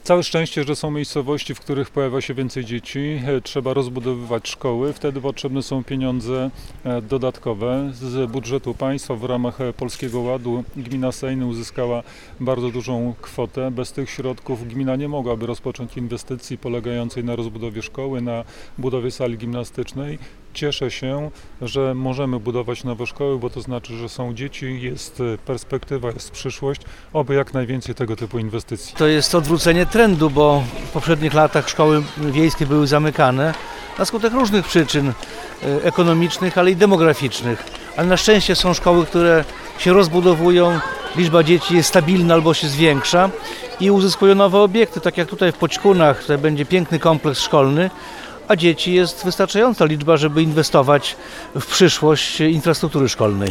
Całe szczęście, że są miejscowości, w których pojawia się więcej dzieci. Trzeba rozbudowywać szkoły. Wtedy potrzebne są pieniądze dodatkowe z budżetu państwa. W ramach Polskiego Ładu gmina Sejny uzyskała bardzo dużą kwotę. Bez tych środków gmina nie mogłaby rozpocząć inwestycji polegającej na rozbudowie szkoły, na budowie sali gimnastycznej. Cieszę się, że możemy budować nowe szkoły, bo to znaczy, że są dzieci, jest perspektywa, jest przyszłość. Oby jak najwięcej tego typu inwestycji. To jest odwrócenie trendu, bo w poprzednich latach szkoły wiejskie były zamykane na skutek różnych przyczyn ekonomicznych, ale i demograficznych. Ale na szczęście są szkoły, które się rozbudowują, liczba dzieci jest stabilna albo się zwiększa i uzyskują nowe obiekty, tak jak tutaj w Poćkunach, tutaj będzie piękny kompleks szkolny, a dzieci jest wystarczająca liczba, żeby inwestować w przyszłość infrastruktury szkolnej.